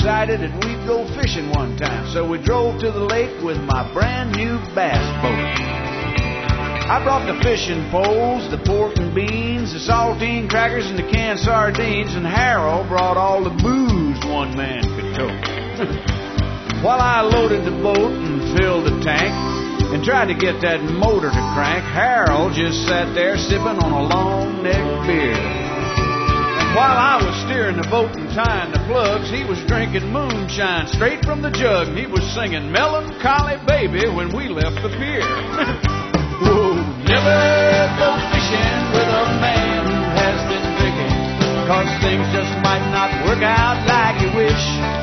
decided that we'd go fishing one time. So we drove to the lake with my brand new bass boat. I brought the fishing poles, the pork and beans, the saltine crackers, and the canned sardines, and Harold brought all the booze one man could tote. While I loaded the boat and filled the tank and tried to get that motor to crank, Harold just sat there sipping on a long neck beer. And while I was steering the boat and tying the plugs, he was drinking moonshine straight from the jug, and he was singing Melancholy Baby when we left the pier. Whoa, never go fishing with a man who has been drinking, 'cause things just might not work out like you wish.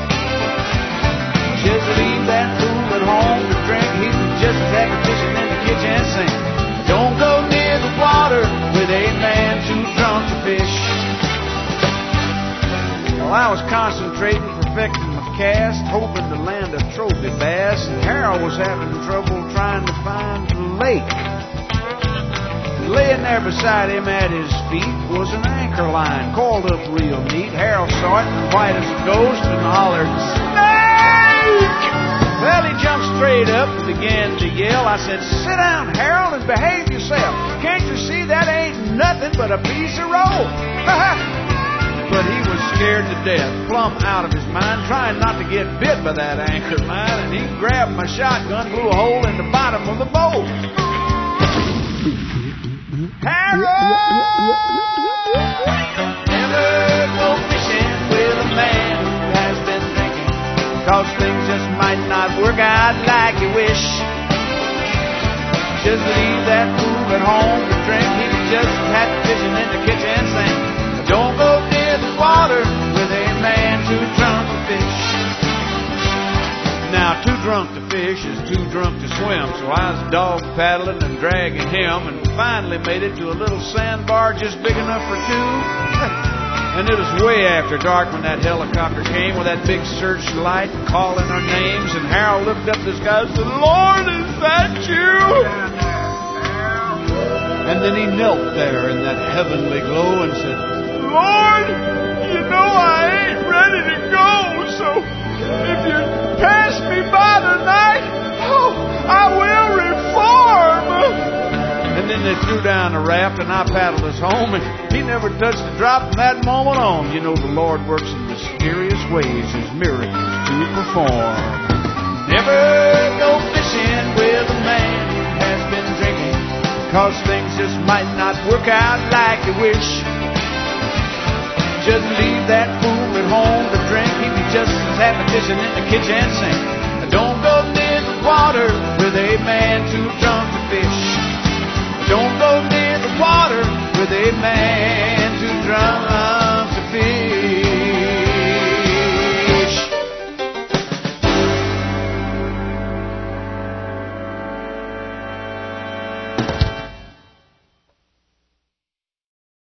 Just leave that fool at home to drink. He was just as happy fishing in the kitchen sink. Don't go near the water with a man too drunk to fish. While I was concentrating, perfecting my cast, hoping to land a trophy bass, and Harold was having trouble trying to find the lake. Laying there beside him at his feet was an anchor line coiled up real neat. Harold saw it, white as a ghost, and hollered, "Snake!" Well, he jumped straight up and began to yell. I said, "Sit down, Harold, and behave yourself. Can't you see that ain't nothing but a piece of rope?" But he was scared to death, plumb out of his mind, trying not to get bit by that anchor line, and he grabbed my shotgun, blew a hole in the bottom of the boat. Harold! Never go fishing with a man who has been drinking, 'cause things just might not work out like you wish. Just leave that fool at home to drink. He was just as happy fishing in the kitchen sink. Don't go near the water with a man too drunk to fish. Now, too drunk to fish is too drunk to swim, so I was dog paddling and dragging him, and finally made it to a little sandbar just big enough for two. And it was way after dark when that helicopter came with that big searchlight calling our names, and Harold looked up at the sky and said, "Lord, is that you?" And then he knelt there in that heavenly glow and said, "Lord, you know I ain't ready to go, so if you pass me by tonight, I will reform." And then they threw down the raft, and I paddled us home, and he never touched a drop from that moment on. You know, the Lord works in mysterious ways, His miracles to perform. Never go fishing with a man who has been drinking, 'cause things just might not work out like you wish. Just leave that fool at home to drink. He was just as happy fishing in the kitchen sink. Don't go near the water with a man too drunk